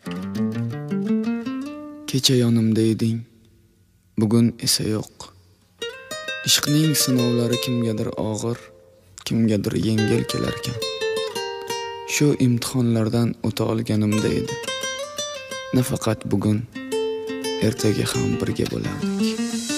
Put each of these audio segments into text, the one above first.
Kecha yonimda eding, bugun esa yo'q. Ishqning sinovlari kimgadir og'ir, kimgadir yengil kelarkan. Shu imtihonlardan o'ta olganimda edi. Nafaqat bugun, ertaga ham birga bo'lardik.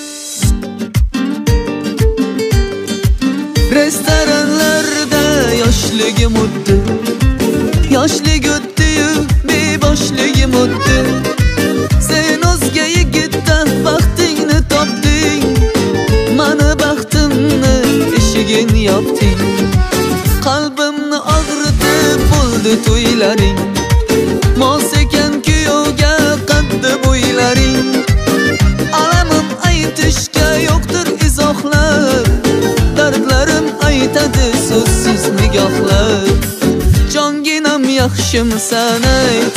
Restoranlarda yoshligim o'tdi, yoshlik o'tdi-yu beboshligim o'tdi. Sen o'zga yigitdan baxtingni topding, mani baxtimni eshigin yopding. Qalbimni og'ritib bo'ldi to'ylaring, mos ekan kuyovga qaddi bo'ylaring. Alamim aytishga yo'qdir izohlar, dardlarim aytadi so'zsiz nigohlar. Jonginam yaxshimisan ayt,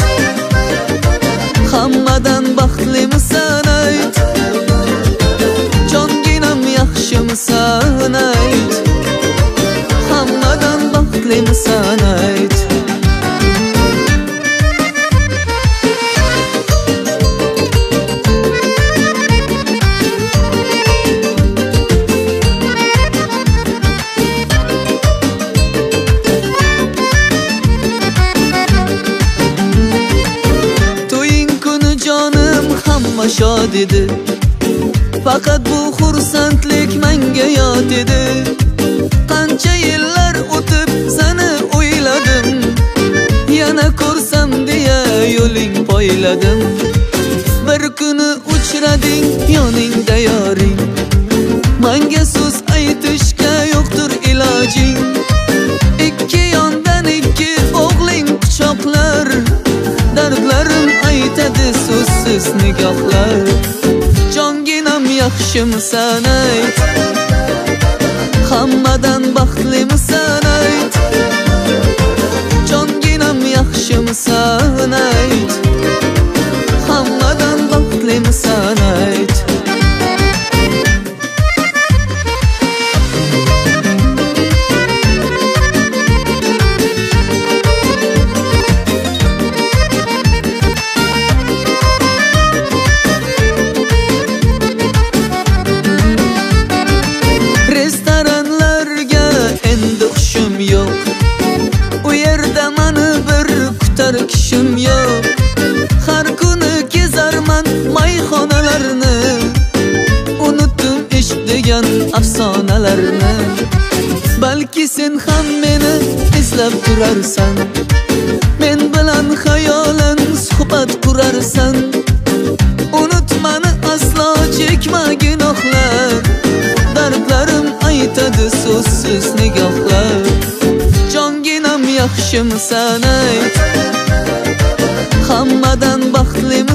hammadan baxtlimisan ayt. Jonginam yaxshimisan ayt, hammadan baxtlimisan ayt. Shod edi, faqat bu xursandlik menga yot edi. Qancha yillar o'tib seni o'yladim, yana ko'rsam deya yo'ling poyladim. Bir kuni uchrading yoningda yoring, menga so'z aytishga yo'qdir ilojing. Ikki yondan ikki o'g'ling quchoqlar, dardlarim aytadi so'zsiz nigohlar. Jonginam yaxshimisan ayt, hammadan baxtlimisan ayt. Jonginam yaxshimisan ayt, hammadan baxtlimisan ayt. Kishim yo'q, har kuni kezarman mayxonalarni, unutdim ishq degan afsonalarni. Balki sen ham meni izlab turarsan, men bilan xayolan suhbat qurarsan. Unutmani aslo chekma gunohlar, dardlarim aytadi so'zsiz nigohlar. Jonginam yaxshimisan ayt, hammadan baxtlim